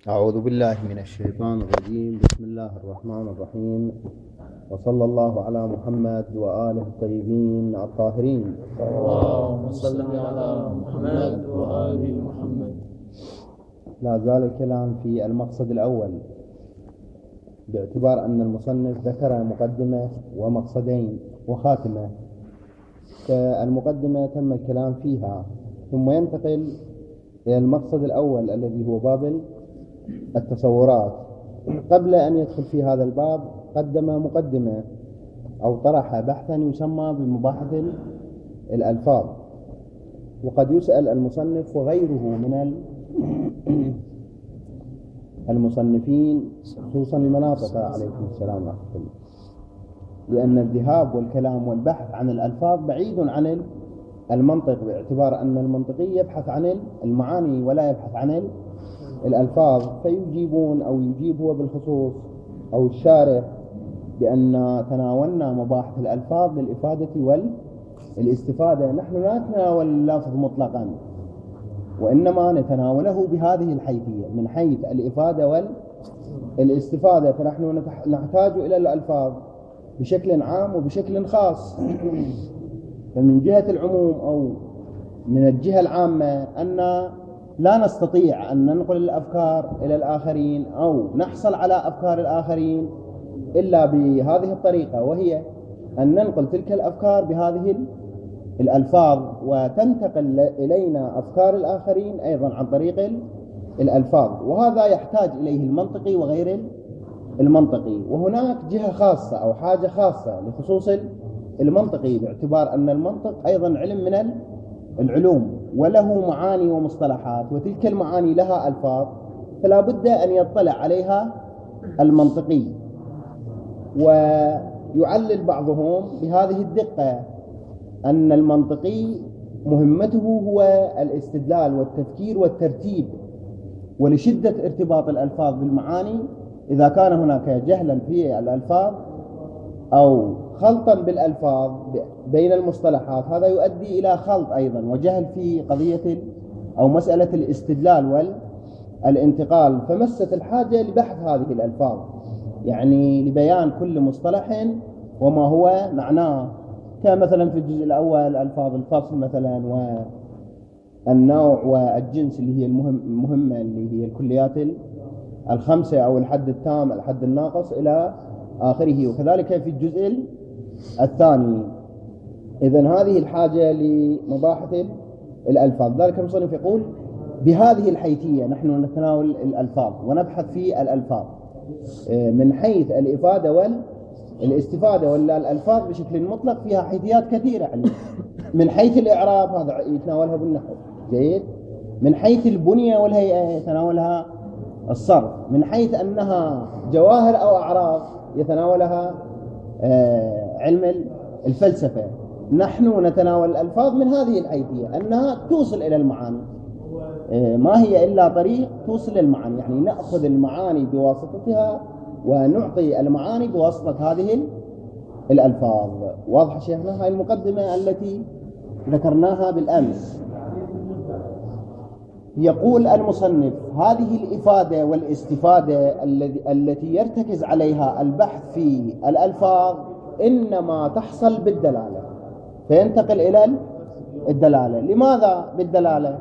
أعوذ بالله من الشيطان الرجيم. بسم الله الرحمن الرحيم، وصلى الله على محمد وآله الطيبين الطاهرين. اللهم صل على محمد وآل محمد. لا زال الكلام في المقصد الأول، باعتبار أن المصنف ذكر مقدمة ومقصدين وخاتمة، فالمقدمة تم الكلام فيها، ثم ينتقل إلى المقصد الأول الذي هو باب التصورات. قبل أن يدخل في هذا الباب قدم مقدمة أو طرح بحثا يسمى بمباحث الألفاظ. وقد يسأل المصنف وغيره من المصنفين، خصوصا المناطق عليكم السلام ورحمة الله، لأن الذهاب والكلام والبحث عن الألفاظ بعيد عن المنطق، باعتبار أن المنطقي يبحث عن المعاني ولا يبحث عن الألفاظ. فيجيبون أو يجيب هو بالخصوص أو الشارح بأن تناولنا مباحث الألفاظ للإفادة والاستفادة. نحن لا نتناول اللفظ مطلقا، وإنما نتناوله بهذه الحيثية من حيث الإفادة والاستفادة. فنحن نحتاج إلى الألفاظ بشكل عام وبشكل خاص. فمن جهة العموم أو من الجهة العامة أن لا نستطيع أن ننقل الأفكار إلى الآخرين أو نحصل على أفكار الآخرين إلا بهذه الطريقة، وهي أن ننقل تلك الأفكار بهذه الألفاظ، وتنتقل إلينا أفكار الآخرين أيضا عن طريق الألفاظ. وهذا يحتاج إليه المنطقي وغير المنطقي. وهناك جهة خاصة أو حاجة خاصة لخصوص المنطقي، باعتبار أن المنطق أيضا علم من العلوم وله معاني ومصطلحات، وتلك المعاني لها ألفاظ، فلا بد أن يطلع عليها المنطقي. ويعلل بعضهم بهذه الدقة أن المنطقي مهمته هو الاستدلال والتفكير والترتيب، ولشدة ارتباط الألفاظ بالمعاني إذا كان هناك جهلا في الألفاظ أو خلطا بالألفاظ بين المصطلحات، هذا يؤدي إلى خلط أيضا وجهل في قضية أو مسألة الاستدلال والانتقال. فمست الحاجة لبحث هذه الألفاظ، يعني لبيان كل مصطلح وما هو معناه، كمثلا في الجزء الأول ألفاظ الفصل مثلا، والنوع والجنس اللي هي المهمة اللي هي الكليات الخمسة أو الحد التام الحد الناقص إلى آخره، وكذلك في الجزء الثاني. إذن هذه الحاجة لمباحث الألفاظ. ذلك المصنف يقول بهذه الحيثية نحن نتناول الألفاظ ونبحث في الألفاظ من حيث الإفادة والاستفادة. ولا الألفاظ بشكل مطلق فيها حيثيات كثيرة، يعني من حيث الإعراب هذا يتناولها بالنحو جيد، من حيث البنية والهيئة يتناولها الصرف، من حيث أنها جواهر أو أعراض يتناولها علم الفلسفة. نحن نتناول الألفاظ من هذه الحيثية أنها توصل إلى المعاني، ما هي إلا طريق توصل المعاني، يعني نأخذ المعاني بواسطتها ونعطي المعاني بواسطة هذه الألفاظ. واضح شيخنا؟ هاي المقدمة التي ذكرناها بالأمس. يقول المصنف هذه الإفادة والاستفادة التي يرتكز عليها البحث في الألفاظ إنما تحصل بالدلالة، فينتقل إلى الدلالة. لماذا بالدلالة؟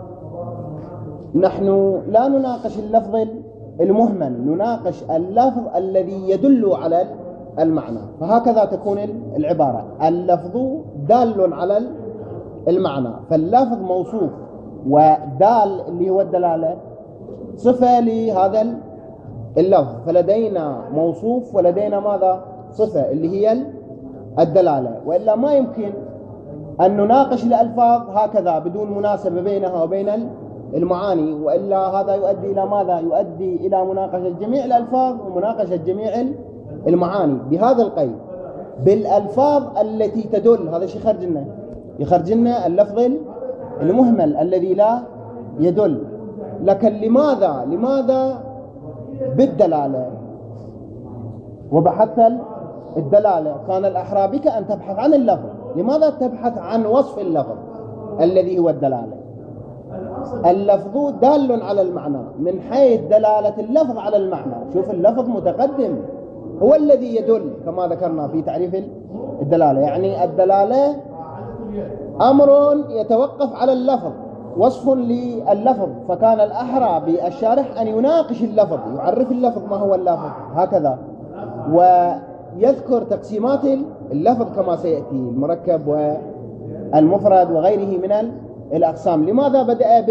نحن لا نناقش اللفظ المهمل، نناقش اللفظ الذي يدل على المعنى. فهكذا تكون العبارة، اللفظ دال على المعنى، فاللفظ موصوف ودال اللي هو الدلالة صفة لهذا اللفظ، فلدينا موصوف ولدينا ماذا؟ صفة اللي هي الدلالة. وإلا ما يمكن أن نناقش الألفاظ هكذا بدون مناسبة بينها وبين المعاني، وإلا هذا يؤدي إلى ماذا؟ يؤدي إلى مناقشة جميع الألفاظ ومناقشة جميع المعاني بهذا القيد بالألفاظ التي تدل. هذا شيء يخرج لنا اللفظ المهمل الذي لا يدل. لكن لماذا بالدلالة وبحثت الدلالة؟ كان الأحرى بك أن تبحث عن اللفظ. لماذا تبحث عن وصف اللفظ الذي هو الدلالة؟ اللفظ دال على المعنى من حيث دلالة اللفظ على المعنى. شوف اللفظ متقدم هو الذي يدل كما ذكرنا في تعريف الدلالة. يعني الدلالة أمر يتوقف على اللفظ، وصف لللفظ، فكان الأحرى بالشارح أن يناقش اللفظ، يعرف اللفظ ما هو اللفظ هكذا، ويذكر تقسيمات اللفظ كما سيأتي، المركب والمفرد وغيره من الأقسام. لماذا بدأ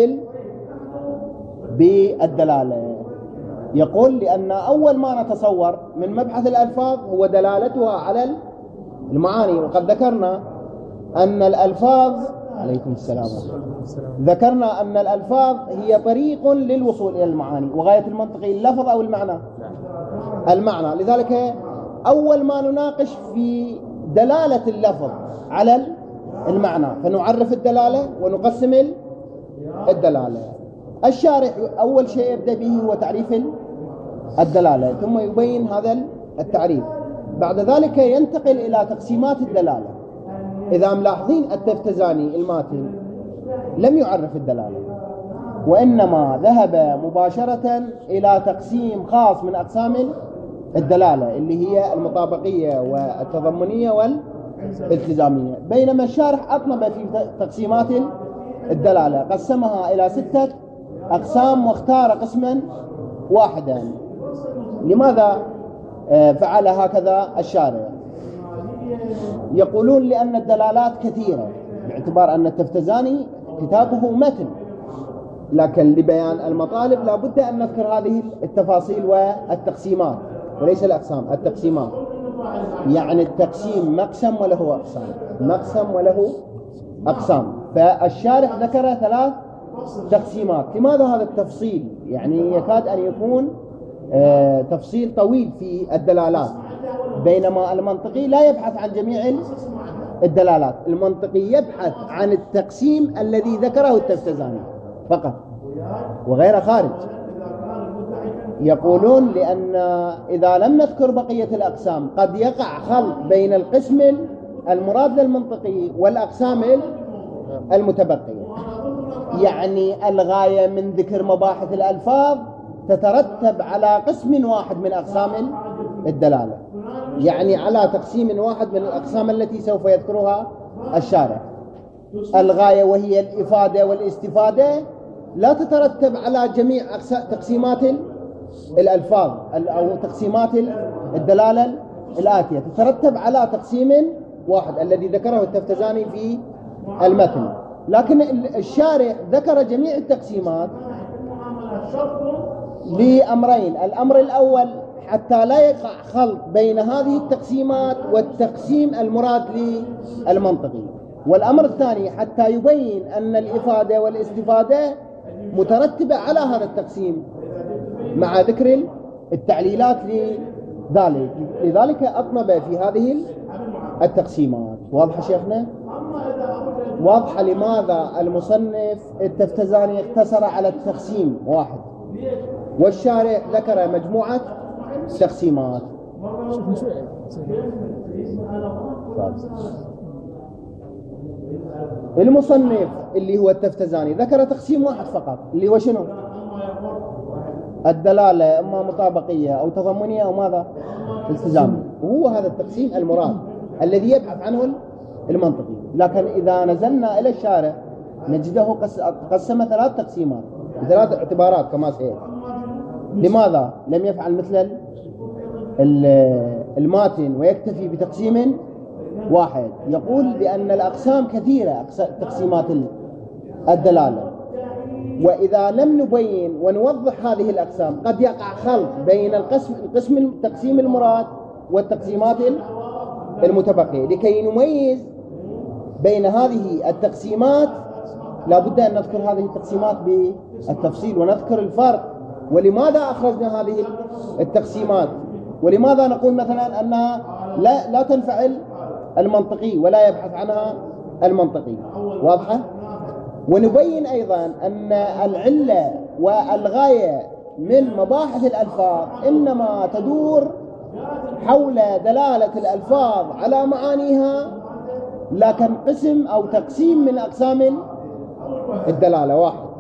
بالدلالة؟ يقول لأن أول ما نتصور من مبحث الألفاظ هو دلالتها على المعاني، وقد ذكرنا أن الألفاظ عليكم السلام، ذكرنا أن الألفاظ هي طريق للوصول إلى المعاني، وغاية المنطقي اللفظ أو المعنى؟ المعنى. لذلك أول ما نناقش في دلالة اللفظ على المعنى فنعرف الدلالة ونقسم الدلالة. الشارح أول شيء يبدأ به هو تعريف الدلالة، ثم يبين هذا التعريف، بعد ذلك ينتقل إلى تقسيمات الدلالة. إذا ملاحظين التفتزاني الماتن لم يعرف الدلالة، وإنما ذهب مباشرة إلى تقسيم خاص من أقسام الدلالة اللي هي المطابقية والتضمنية والالتزامية، بينما الشارح أطنب في تقسيمات الدلالة، قسمها إلى 6 أقسام واختار قسما واحدا. لماذا فعل هكذا الشارع؟ يقولون لأن الدلالات كثيرة، باعتبار أن التفتزاني كتابه متن، لكن لبيان المطالب لا بد أن نذكر هذه التفاصيل والتقسيمات وليس الأقسام. التقسيمات يعني التقسيم مقسم وله أقسام، مقسم وله أقسام. فالشارح ذكر 3 تقسيمات. لماذا هذا التفصيل؟ يعني يكاد أن يكون تفصيل طويل في الدلالات، بينما المنطقي لا يبحث عن جميع الدلالات. المنطقي يبحث عن التقسيم الذي ذكره التفتزاني فقط وغير خارج. يقولون لأن إذا لم نذكر بقية الأقسام قد يقع خلط بين القسم المراد للمنطقي والأقسام المتبقية. يعني الغاية من ذكر مباحث الألفاظ تترتب على قسم واحد من أقسام الدلالة، يعني على تقسيم واحد من الأقسام التي سوف يذكرها الشارع. الغاية وهي الإفادة والاستفادة لا تترتب على جميع تقسيمات الألفاظ أو تقسيمات الدلالة الآتية، تترتب على تقسيم واحد الذي ذكره التفتزاني في المتن. لكن الشارع ذكر جميع التقسيمات لأمرين: الأمر الأول حتى لا يقع خلط بين هذه التقسيمات والتقسيم المراد للمنطقي، والأمر الثاني حتى يبين أن الإفادة والاستفادة مترتبة على هذا التقسيم مع ذكر التعليلات لذلك. لذلك أطنب في هذه التقسيمات. واضح شيخنا؟ واضح لماذا المصنف التفتزاني اقتصر على التقسيم واحد والشارع ذكر مجموعة تقسيمات. المصنف اللي هو التفتزاني ذكر تقسيم واحد فقط، اللي هو شنو؟ الدلالة، اما مطابقية او تضمنية او ماذا؟ التزامي. وهو هذا التقسيم المراد الذي يبحث عنه المنطقي. لكن اذا نزلنا الى الشارع نجده قسم 3 تقسيمات ب3 اعتبارات كما سيأتي. لماذا لم يفعل مثل الماتن ويكتفي بتقسيم واحد؟ يقول بأن الأقسام كثيرة، تقسيمات الدلالة، وإذا لم نبين ونوضح هذه الأقسام قد يقع خلط بين التقسيم المراد والتقسيمات المتبقية. لكي نميز بين هذه التقسيمات لا بد أن نذكر هذه التقسيمات بالتفصيل ونذكر الفرق، ولماذا أخرجنا هذه التقسيمات، ولماذا نقول مثلا أنها لا تنفعل المنطقي ولا يبحث عنها المنطقي. واضحة؟ ونبين أيضا أن العلة والغاية من مباحث الألفاظ إنما تدور حول دلالة الألفاظ على معانيها، لكن قسم أو تقسيم من أقسام الدلالة واحد.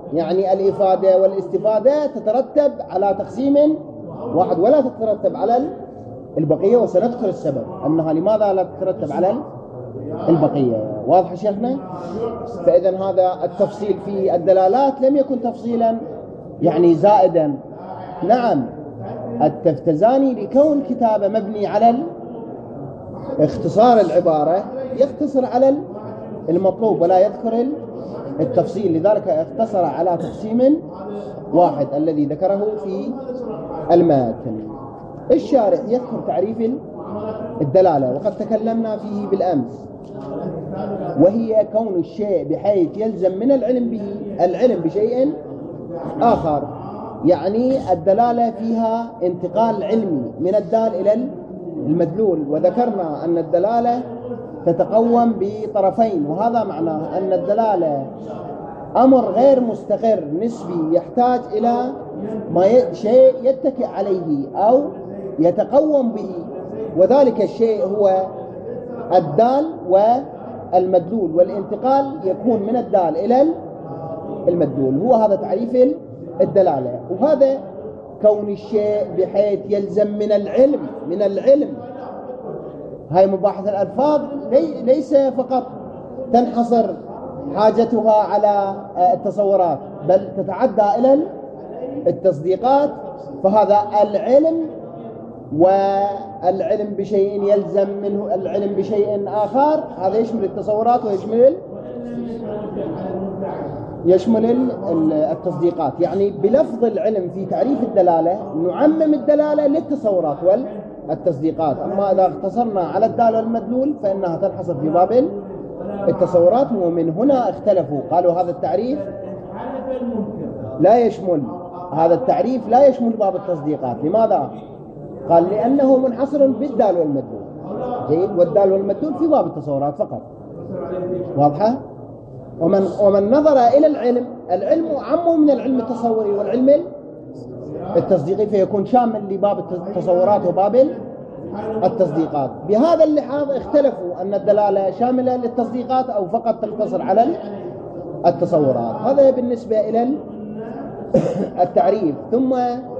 يعني الإفادة والاستفادة تترتب على تقسيم واحد ولا تترتب على البقية، وسنذكر السبب أنها لماذا لا تترتب على البقية. واضح شيخنا؟ فإذا هذا التفصيل في الدلالات لم يكن تفصيلا يعني زائدا. نعم، التفتزاني لكون كتابه مبني على اختصار العبارة يختصر على المطلوب ولا يذكر التفصيل، لذلك اختصر على تقسيم واحد الذي ذكره في الماتن. الشارح يذكر تعريف الدلالة وقد تكلمنا فيه بالأمس، وهي كون الشيء بحيث يلزم من العلم به العلم بشيء آخر. يعني الدلالة فيها انتقال علمي من الدال إلى المدلول، وذكرنا أن الدلالة تتقوم بطرفين، وهذا معناه أن الدلالة أمر غير مستقر نسبي يحتاج إلى شيء يتكئ عليه أو يتقوم به، وذلك الشيء هو الدال والمدلول، والانتقال يكون من الدال إلى المدلول. هو هذا تعريف الدلالة. وهذا كون الشيء بحيث يلزم من العلم. هاي مباحث الألفاظ ليس فقط تنحصر حاجتها على التصورات، بل تتعدى إلى التصديقات. فهذا العلم، والعلم بشيء يلزم منه العلم بشيء آخر، هذا يشمل التصورات ويشمل التصديقات. يعني بلفظ العلم في تعريف الدلالة نعمم الدلالة للتصورات والتصديقات. أما إذا اقتصرنا على الدال والمدلول فإنها تنحصر في باب التصورات. ومن هنا اختلفوا، قالوا هذا التعريف لا يشمل باب التصديقات. لماذا؟ قال لأنه منحصر بالدال والمدلول. جيد، والدال والمدلول في باب التصورات فقط. واضحة؟ ومن نظر إلى العلم أعم من العلم التصوري والعلم التصديقي، فيكون شامل لباب التصورات وباب التصديقات. بهذا اللحاظ اختلفوا أن الدلالة شاملة للتصديقات أو فقط تقتصر على التصورات. هذا بالنسبة إلى التعريف. ثم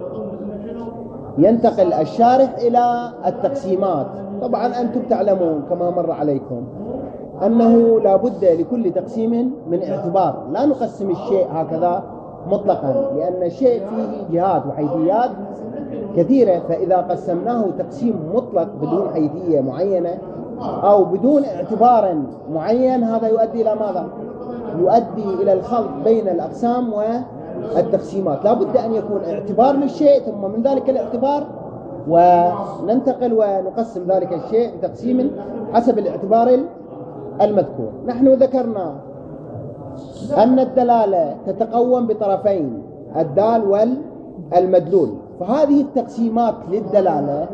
ينتقل الشارح إلى التقسيمات. طبعا أنتم تعلمون كما مر عليكم أنه لا بد لكل تقسيم من اعتبار، لا نقسم الشيء هكذا مطلقا، لأن الشيء فيه جهات وحيثيات كثيرة. فإذا قسمناه تقسيم مطلق بدون حيثية معينة أو بدون اعتبار معين، هذا يؤدي إلى ماذا؟ يؤدي إلى الخلط بين الأقسام والتقسيمات. لا بد أن يكون اعتبار للشيء ثم من ذلك الاعتبار وننتقل ونقسم ذلك الشيء بتقسيم حسب الاعتبار المذكور. نحن ذكرنا أن الدلالة تتقوم بطرفين، الدال والمدلول. فهذه التقسيمات للدلالة،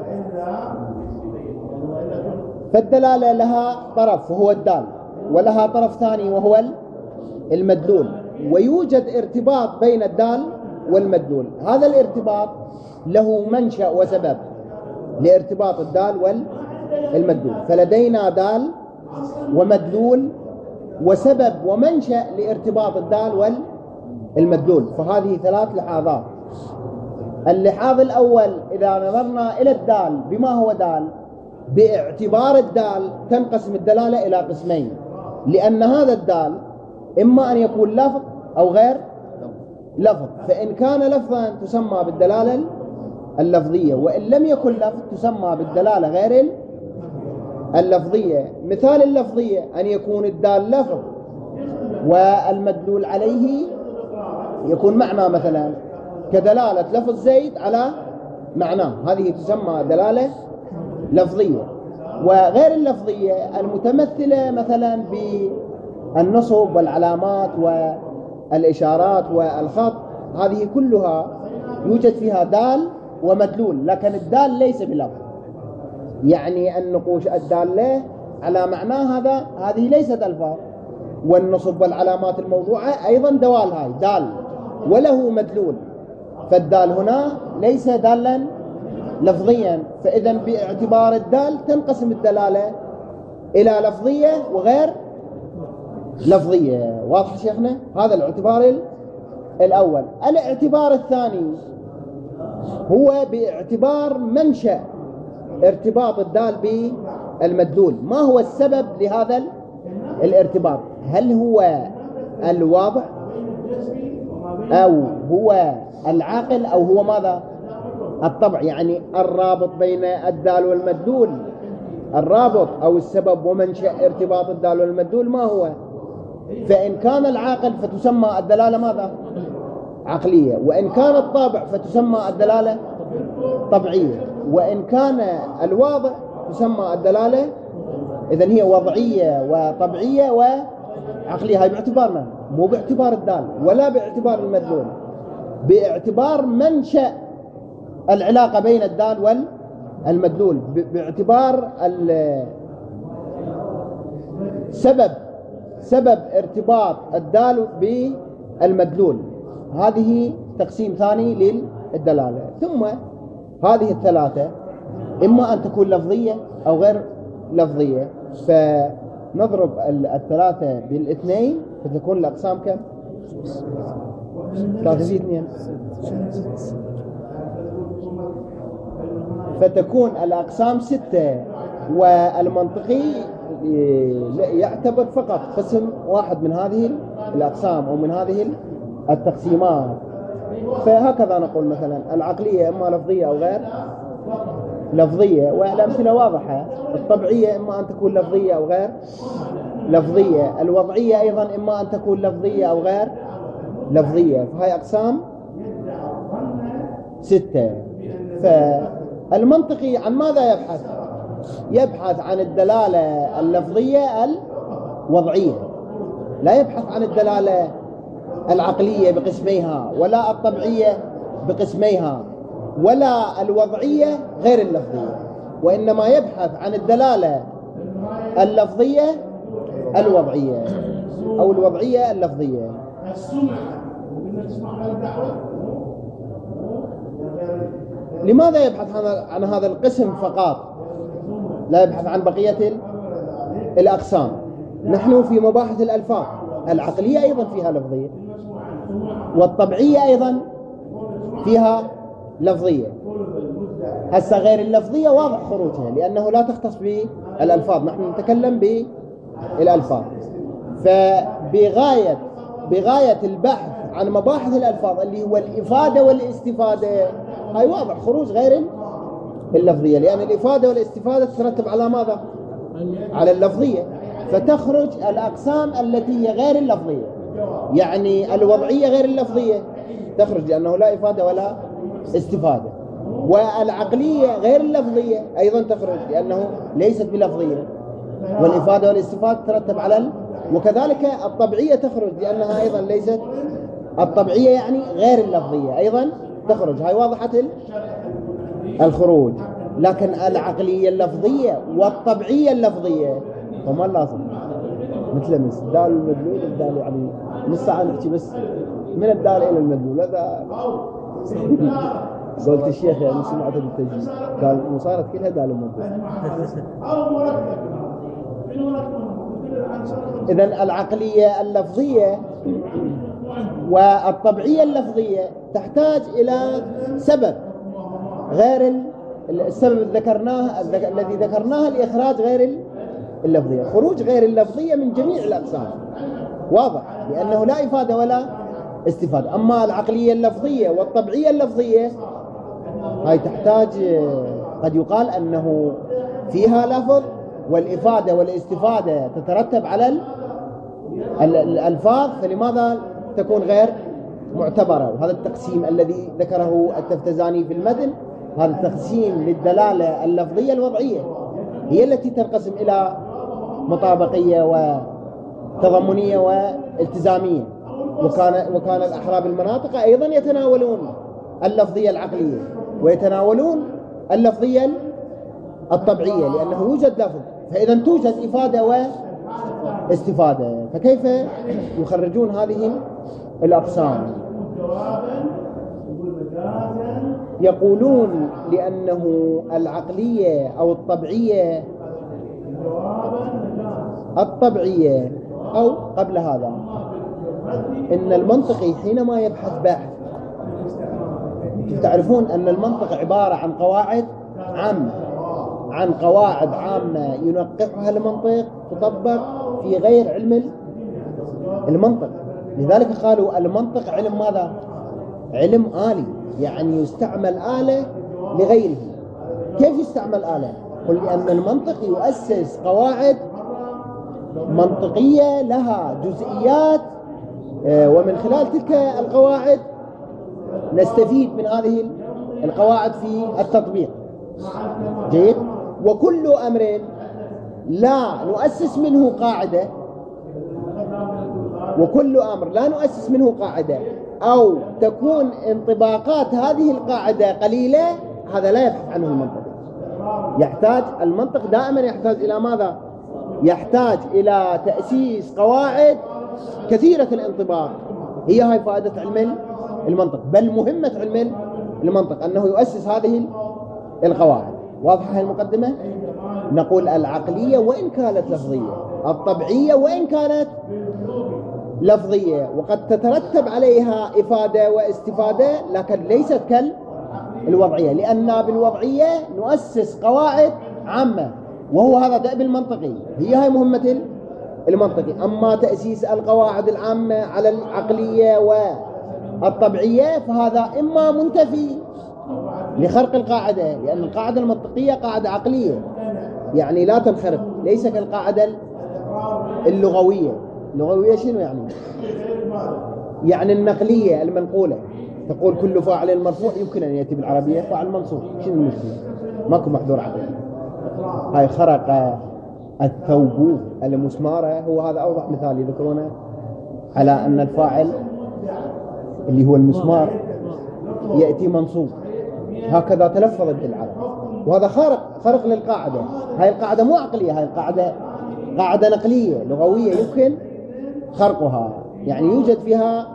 فالدلالة لها طرف وهو الدال، ولها طرف ثاني وهو المدلول، ويوجد ارتباط بين الدال والمدلول. هذا الارتباط له منشأ وسبب لارتباط الدال والمدلول. فلدينا دال ومدلول وسبب ومنشأ لارتباط الدال والمدلول. فهذه ثلاث لحاظات. اللحاظ الأول، إذا نظرنا إلى الدال بما هو دال، باعتبار الدال تنقسم الدلالة إلى قسمين، لأن هذا الدال إما أن يكون لفظ أو غير لفظ. فإن كان لفظا تسمى بالدلالة اللفظية، وإن لم يكن لفظ تسمى بالدلالة غير اللفظية. مثال اللفظية أن يكون الدال لفظ والمدلول عليه يكون معنى، مثلا كدلالة لفظ زيد على معناه، هذه تسمى دلالة لفظية. وغير اللفظية المتمثلة مثلا بالنصب والعلامات والإشارات والخط، هذه كلها يوجد فيها دال ومدلول، لكن الدال ليس بلفظ. يعني النقوش الدالة على معناه هذه ليست ألفاظ، والنصب والعلامات الموضوعة أيضا دوال، هاي دال وله مدلول. فالدال هنا ليس دالا لفظيا. فإذا باعتبار الدال تنقسم الدلالة إلى لفظية وغير لفظية. واضح شيخنا؟ هذا الاعتبار الأول. الاعتبار الثاني هو باعتبار منشأ ارتباط الدال بالمدلول. ما هو السبب لهذا الارتباط؟ هل هو الواضع أو هو العاقل أو هو ماذا؟ الطبع. يعني الرابط بين الدال والمدلول، الرابط أو السبب ومنشأ ارتباط الدال والمدلول ما هو؟ فإن كان العاقل فتسمى الدلالة ماذا؟ عقلية، وإن كان الطابع فتسمى الدلالة طبعية، وإن كان الواضع تسمى الدلالة. إذن هي وضعية وطبعية وعقلية. هاي باعتبارنا، مو باعتبار الدال ولا باعتبار المدلول، باعتبار منشأ العلاقة بين الدال والمدلول، باعتبار سبب ارتباط الدال بالمدلول. هذه تقسيم ثاني للدلالة. ثم هذه الثلاثة إما أن تكون لفظية أو غير لفظية، فنضرب الثلاثة بالاثنين فتكون الأقسام كم؟ 3 في 2، فتكون الأقسام 6. والمنطقي يعتبر فقط قسم واحد من هذه الأقسام أو من هذه التقسيمات. فهكذا نقول مثلا العقلية إما لفظية أو غير لفظية، والأمثلة واضحة. الطبعية إما أن تكون لفظية أو غير لفظية، الوضعية أيضا إما أن تكون لفظية أو غير لفظية. فهي أقسام 6. فالمنطقي عن ماذا يبحث؟ يبحث عن الدلالة اللفظية الوضعية، لا يبحث عن الدلالة العقلية بقسميها، ولا الطبعية بقسميها، ولا الوضعية غير اللفظية، وإنما يبحث عن الدلالة اللفظية الوضعية أو الوضعية اللفظية. لماذا يبحث عن هذا القسم فقط، لا يبحث عن بقية الأقسام؟ نحن في مباحث الألفاظ العقلية أيضا فيها لفظية، والطبعية أيضا فيها لفظية. هسه غير اللفظية واضح خروجها لأنه لا تختص بالألفاظ، نحن نتكلم بالألفاظ. بغاية البحث عن مباحث الألفاظ اللي هو الإفادة والاستفادة، هاي واضح خروج غير اللفظية، لأن الإفادة والاستفادة تترتب على ماذا؟ على اللفظية. فتخرج الأقسام التي هي غير اللفظية، يعني الوضعية غير اللفظية تخرج لأنه لا إفادة ولا استفادة، والعقلية غير اللفظية أيضا تخرج لأنه ليست بلفظية، والإفادة والاستفادة تترتب على وكذلك الطبعية تخرج لأنها أيضا ليست الطبعية، يعني غير اللفظية أيضا تخرج. هاي واضحة الخروج. لكن العقلية اللفظية والطبعية اللفظية هما اللازم مثل الدال والمدلول. الدال يعني نص ساعة نحكي بس من الدال إلى المدلول. هذا قلت الشيخ يعني سمعت بالتجديد قال وصارت كلها دال ومدلول. إذن العقلية اللفظية والطبعية اللفظية تحتاج إلى سبب غير السبب الذي ذكرناه لإخراج غير اللفظية. خروج غير اللفظية من جميع الأقسام واضح لأنه لا إفادة ولا استفادة. أما العقلية اللفظية والطبعية اللفظية هاي تحتاج، قد يقال أنه فيها لفظ والإفادة والاستفادة تترتب على الألفاظ، فلماذا تكون غير معتبرة؟ وهذا التقسيم الذي ذكره التفتزاني في المتن، هذا التقسيم للدلالة اللفظية الوضعية هي التي تنقسم إلى مطابقية وتضمنية والتزامية. وكان الأحراب المناطق أيضا يتناولون اللفظية العقلية ويتناولون اللفظية الطبيعية لأنه يوجد لفظ، فإذا توجد إفادة واستفادة، فكيف يخرجون هذه الأقسام؟ يقولون لأنه العقلية أو الطبيعية أو قبل هذا إن المنطقي حينما يبحث بحث، تعرفون أن المنطق عبارة عن قواعد عامة، عن قواعد عامة ينقحها المنطق تطبق في غير علم المنطق. لذلك قالوا المنطق علم ماذا؟ علم آلي، يعني يستعمل آلة لغيره. كيف يستعمل آلة؟ قل لأن المنطق يؤسس قواعد منطقية لها جزئيات، ومن خلال تلك القواعد نستفيد من هذه القواعد في التطبيق. جيد. وكل أمر لا نؤسس منه قاعدة، وكل أمر لا نؤسس منه قاعدة أو تكون انطباقات هذه القاعدة قليلة، هذا لا يبحث عنه المنطق. يحتاج المنطق دائما يحتاج إلى ماذا؟ يحتاج إلى تأسيس قواعد كثيرة الانطباق. هي هاي فائدة علم المنطق، بل مهمة علم المنطق أنه يؤسس هذه القواعد. واضحة المقدمة؟ نقول العقلية وإن كانت لفظية، الطبيعية وإن كانت لفظية، وقد تترتب عليها إفادة واستفادة، لكن ليست كالوضعية، لأن بالوضعية نؤسس قواعد عامة، وهو هذا دأب المنطقي، هي هاي مهمة المنطقي. أما تأسيس القواعد العامة على العقلية والطبيعية فهذا إما منتفي لخرق القاعدة، لأن القاعدة المنطقية قاعدة عقلية يعني لا تنخرق، ليس كالقاعدة اللغوية. اللغوية شنو يعني؟ يعني النقلية المنقولة، تقول كل فاعل مرفوع يمكن أن يأتي بالعربية فاعل منصوب، شنو المشكلة؟ ماكو محذور عقلي. هاي خرق الثوب المسمارة، هو هذا أوضح مثال يذكرونه على أن الفاعل اللي هو المسمار يأتي منصوب، هكذا تلفظ به العرب، وهذا خرق للقاعدة. هاي القاعدة مو عقلية، هاي القاعدة قاعدة نقلية لغوية يمكن خرقها، يعني يوجد فيها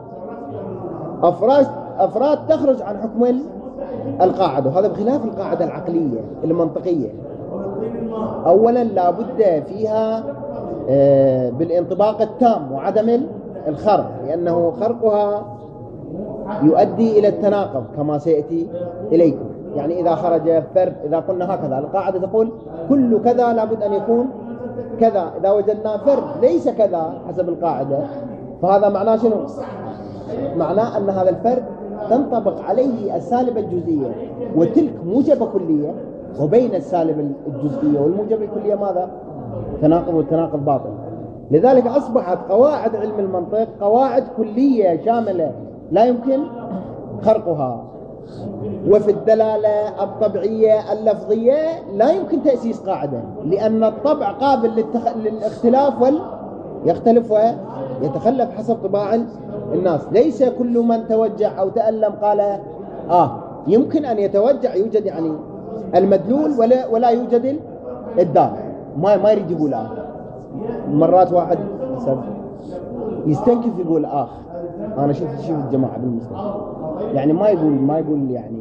أفراد تخرج عن حكم القاعدة، وهذا بخلاف القاعدة العقلية المنطقية. أولا لا بد فيها بالانطباق التام وعدم الخرق، لأنه خرقها يؤدي إلى التناقض كما سيأتي إليكم. يعني إذا خرج فرد، إذا قلنا هكذا القاعدة تقول كل كذا لابد أن يكون كذا، إذا وجدنا فرد ليس كذا حسب القاعدة فهذا معناه شنو؟ معناه أن هذا الفرد تنطبق عليه السالبة الجزئية، وتلك موجبة كلية، وبين السالبة الجزئية والموجبة الكلية ماذا؟ تناقض، والتناقض باطل. لذلك أصبحت قواعد علم المنطق قواعد كلية شاملة لا يمكن خرقها. وفي الدلالة الطبيعية اللفظية لا يمكن تأسيس قاعدة، لأن الطبع قابل للاختلاف يختلف ويتخلف حسب طباع الناس. ليس كل من توجع أو تألم قال يمكن أن يتوجع، يوجد يعني المدلول ولا يوجد الدال، ما يريد يقول مرات واحد يستنكف يقول أنا شفت الجماعة بالمسلم، يعني ما يقول يعني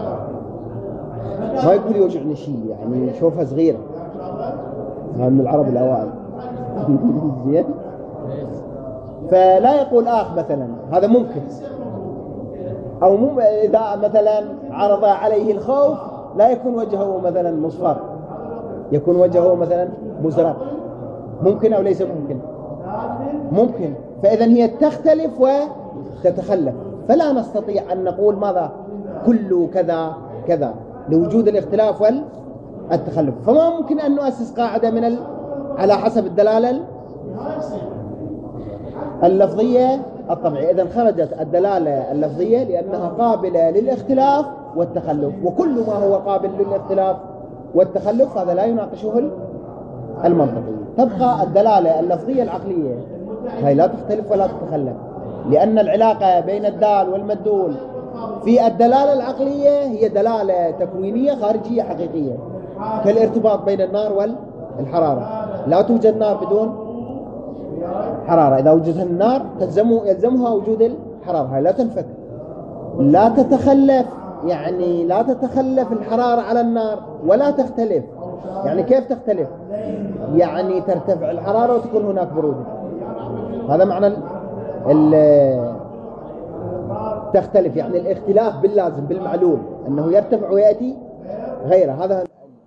ما يقول يوجعني شيء، يعني شوفها صغيرة. هذا من العرب الأوائل. زين. فلا يقول مثلا، هذا ممكن. أو إذا مثلا عرض عليه الخوف لا يكون وجهه مثلا مصفر، يكون وجهه مثلا مزرق. ممكن أو ليس ممكن؟ ممكن. فإذا هي تختلف وتتخلف، فلا نستطيع أن نقول ماذا؟ كل كذا كذا، لوجود الاختلاف والتخلف. فما ممكن أن نؤسس قاعدة على حسب الدلالة اللفظية الطبيعية. إذن خرجت الدلالة اللفظية لأنها قابلة للاختلاف والتخلف، وكل ما هو قابل للاختلاف والتخلف هذا لا يناقشه المنطقي. تبقى الدلالة اللفظية العقلية، هي لا تختلف ولا تتخلف، لأن العلاقة بين الدال والمدلول في الدلالة العقلية هي دلالة تكوينية خارجية حقيقية، كالارتباط بين النار والحرارة. لا توجد نار بدون حرارة، إذا وجدت النار يلزمها وجود الحرارة، هي لا تنفك، لا تتخلف، يعني لا تتخلف الحرارة على النار ولا تختلف. يعني كيف تختلف؟ يعني ترتفع الحرارة وتكون هناك برودة، هذا معنى تختلف، يعني الاختلاف باللازم بالمعلوم أنه يرتفع ويأتي غيره. هذا